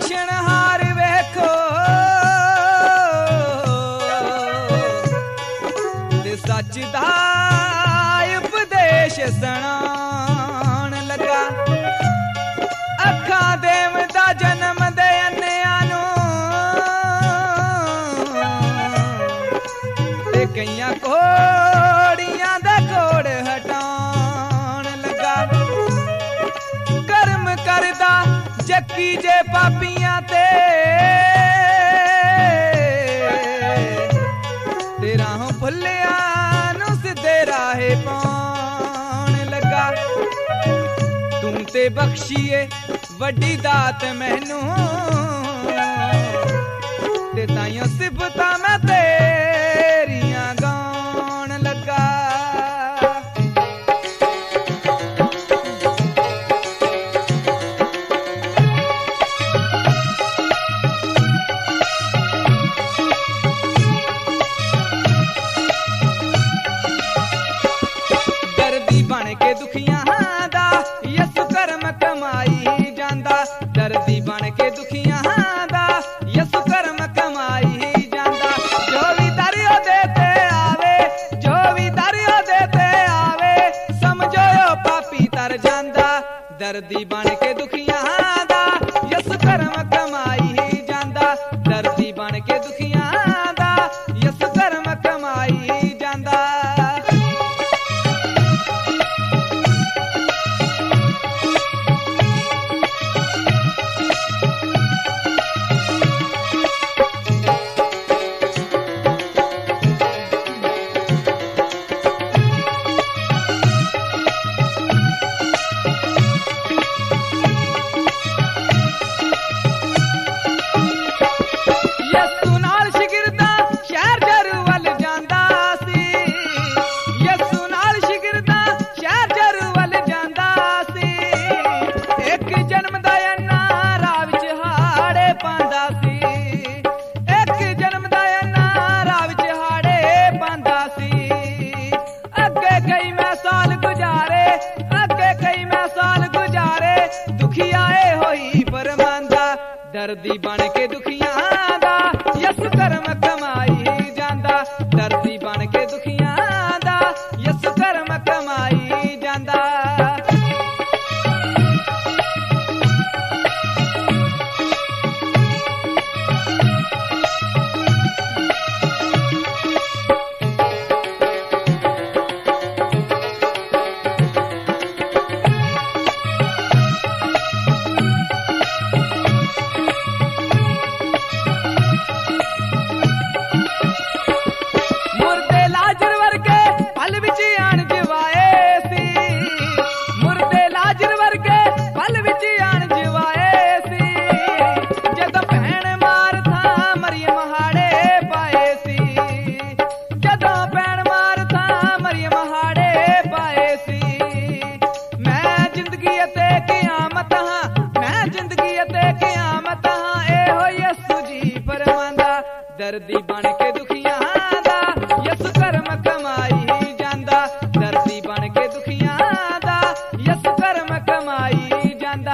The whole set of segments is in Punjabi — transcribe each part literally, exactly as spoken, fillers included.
ਬਖਸ਼ਣਹਾਰ ਵੇਖੋ ਤੇ ਸੱਚ ਦਾ ਉਪਦੇਸ਼ ਸੁਣਾਉਣ ਲੱਗਾ। ਅੱਖਾਂ ਦੇਵਦਾ ਜਨਮ ਦੇ ਅੰਨਿਆਂ ਨੂੰ ਤੇ ਕਈਆਂ ਕੋੜੀਆਂ ਦਾ ਕੋੜ ਹਟਾਉਣ ਲੱਗਾ। ਕਰਮ ਕਰਦਾ ਜੱਕੀ ਜੇ ਪਾਪੀਆਂ ਤੇ ਤੇ ਰਾਹੋਂ ਭੁੱਲਿਆਂ ਨੂੰ ਸਿੱਧੇ ਰਾਹੇ ਪਾਉਣ ਲੱਗਾ। ਤੂੰ ਤੇ ਬਖਸ਼ੀਏ ਵੱਡੀ ਦਾਤ ਮੈਨੂੰ ਤੇ ਤਾਈਓ ਸਿਫਤਾਂ ਮੈਂ ਤੇਰੀਆਂ ਗਾਉਣ ਲੱਗਾ। ਦਰਦੀ ਬਣ ਕੇ ਦੁਖੀਆਂ ਦਾ ਯਿਸੂ ਕਰਮ ਕਮਾਈ ਜਾਂਦਾ। ਦਰਦੀ ਬਣ ਕੇ ਦੁਖੀਆਂ ਦਾ ਯਿਸੂ ਕਰਮ ਕਮਾਈ ਜਾਂਦਾ। ਜੋ ਵੀ ਦਰ ਉਹਦੇ ਤੇ ਆਵੇ, ਜੋ ਵੀ ਦਰ ਉਹਦੇ ਤੇ ਆਵੇ, ਸਮਝੋ ਉਹ ਪਾਪੀ ਤਰ ਜਾਂਦਾ। ਦਰਦੀ ਬਣ ਕੇ ਦੁਖੀਆਂ ਦਾ ਯਿਸੂ ਕਰਮ ਕਮਾਈ ਜਾਂਦਾ। ਦਰਦੀ ਬਣ ਕੇ ਦੁਖੀਆਂ ਦਾ ਯਿਸੂ ਕਰਮ ਕਮਾਈ ਜਾਂਦਾ। ਯਿਸੂ ਨਾਲ ਸ਼ਾਗਿਰਦਾਂ ਸ਼ਹਿਰ ਜਰੂ ਵੱਲ ਜਾਂਦਾ ਸੀ। ਯਿਸੂ ਨਾਲ ਸ਼ਾਗਿਰਦਾਂ ਸ਼ਹਿਰ ਜਰੂ ਵੱਲ ਜਾਂਦਾ ਸੀ। ਇੱਕ ਜਨਮ ਦਾ ਅੰਨਾ ਰਾਹ ਵਿੱਚ ਹਾੜੇ ਪਾਉਂਦਾ ਸੀ। ਇੱਕ ਜਨਮ ਦਾ ਅੰਨਾ ਰਾਹ ਵਿੱਚ ਹਾੜੇ ਪਾਉਂਦਾ ਸੀ। ਅੱਗੇ ਕਈ ਮੈਂ ਸਾਲ ਗੁਜ਼ਾਰੇ, ਅੱਗੇ ਕਈ ਮੈਂ ਸਾਲ ਗੁਜ਼ਾਰੇ, ਦੁਖੀ ਆਏ ਹੋਈ ਪਰਮਾਂਦਾ। ਦਰਦੀ ਬਣ ਕੇ ਦੁਖੀਆਂ ਦਾ ਯਿਸੂ ਕਰਮ ਕਮਾਈ ਜਾਂਦਾ। ਦਰਦੀ ਬਣ ਕੇ ਦੁਖੀਆਂ ਦਾ ਯਿਸੂ ਕਰਮ ਕਮਾਈ ਜਾਂਦਾ। ਮੁਰਦੇ ਲਾਜ਼ਰ ਵਰਗੇ ਪਲ ਵਿੱਚ ਆਣ ਜਵਾਏ ਸੀ। ਮੁਰਦੇ ਲਾਜ਼ਰ ਵਰਗੇ ਪਲ ਵਿੱਚ ਆਣ ਜਵਾਏ ਸੀ। ਜਦੋਂ ਭੈਣ ਮਾਰਥਾ ਮਰੀਮ ਹਾੜੇ ਪਾਏ ਸੀ। ਜਦੋਂ ਭੈਣ ਮਾਰਥਾ ਮਰੀਮ ਹਾੜੇ ਪਾਏ ਸੀ। ਮੈਂ ਜ਼ਿੰਦਗੀ ਅਤੇ ਕਿਆਮਤ ਹਾਂ, ਮੈਂ ਜ਼ਿੰਦਗੀ ਅਤੇ ਕਿਆਮਤ ਹਾਂ, ਇਹੋ ਯਿਸੂ ਜੀ ਫਰਮਾਂਦਾ। ਦਰਦੀ ਬਣ ਕੇ ਦੁਖੀਆਂ ਦਾ ਯਿਸੂ ਕਰਮ ਕਮਾਈ ਜਾਂਦਾ। ਦਰਦੀ ਬਣ ਕੇ ਦੁਖੀਆਂ ਦਾ ਯਿਸੂ ਕਰਮ ਕਮਾਈ ਜਾਂਦਾ।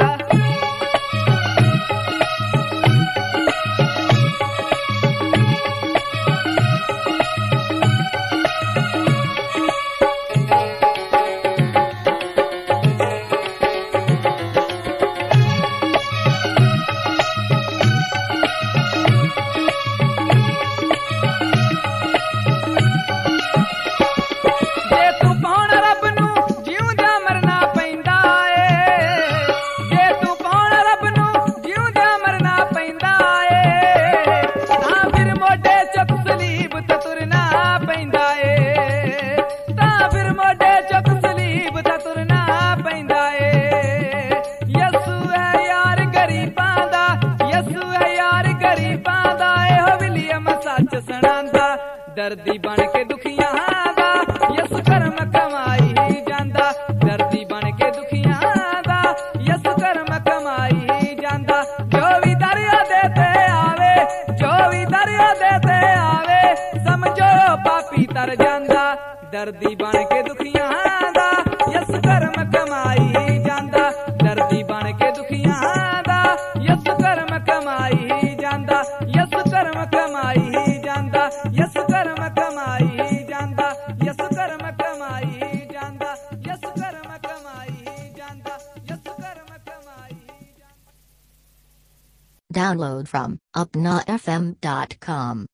ਜੇ ਤੂੰ ਪਾਉਣ ਰੱਬ ਨੂੰ ਜਿਉਂਦਾ ਮਰਨਾ ਪੈਂਦਾ ਏ। ਜੇ ਤੂੰ ਪਾਉਣ ਰੱਬ ਨੂੰ ਜਿਉਂਦਾ ਮਰਨਾ ਪੈਂਦਾ ਏ, ਤਾਂ ਫਿਰ ਮੋਢੇ ਚੁੱਕ ਸਲੀਬ ਤੇ ਤੁਰਨਾ ਪੈਂਦਾ ਏ। ਤਾਂ ਫਿਰ ਮੋਢੇ ਚੁੱਕ ਸਲੀਬ ਤੇ ਤੁਰਨਾ ਪੈਂਦਾ ਏ। ਯਿਸੂ ਹੈ ਯਾਰ ਗਰੀਬਾਂ ਦਾ, ਯਿਸੂ ਹੈ ਯਾਰ ਗਰੀਬਾਂ ਦਾ, ਇਹੋ ਵਿਲੀਅਮ ਸੱਚ ਸੁਣਾਉਂਦਾ। ਦਰਦੀ ਬਣ ਕੇ ਦੁਖੀਆਂ ਦਾ ਯਿਸੂ ਕਰਮ ਕਮਾਈ ਜਾਂਦਾ। ਦਰਦੀ ਬਣ ਕੇ ਦੁਖੀਆਂ ਦਾ ਯਿਸੂ ਕਰਮ ਕਮਾਈ ਜਾਂਦਾ। ਜੋ ਵੀ ਦਰ ਉਹਦੇ ਤੇ ਆਵੇ, ਜੋ ਵੀ ਦਰ ਉਹਦੇ ਤੇ ਆਵੇ, ਸਮਝੋ ਪਾਪੀ ਤਰ ਜਾਂਦਾ। ਦਰਦੀ ਬਣ ਕੇ ਦੁਖੀਆਂ ਦਾ ਯਿਸੂ ਕਰਮ ਕਮਾਈ ਜਾਂਦਾ। ਦਰਦੀ ਬਣ ਕੇ ਦੁਖੀਆਂ ਦਾ ਯਿਸੂ ਕਰਮ Download from upnotfm dot com.